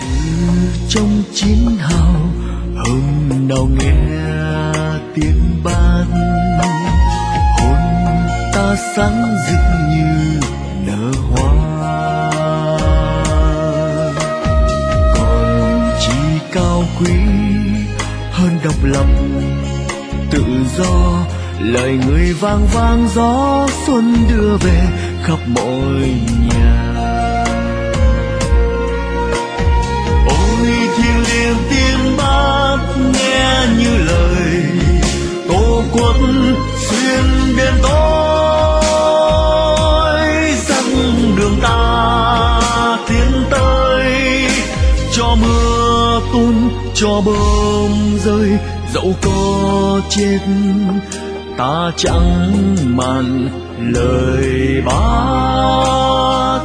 Trong chiến hào hôm nào nghe tiếng ban, hồn ta sáng rực như nở hoa. Còn chi cao quý hơn độc lập tự do, lời người vang vang gió xuân đưa về khắp mọi nhà. Ôi thiêng liêng tiếng bác nghe như lời tổ quốc xuyên biên tối, dắt đường ta tiến tới, cho mưa tuôn cho bom rơi, dẫu có chết ta chẳng màng lời bác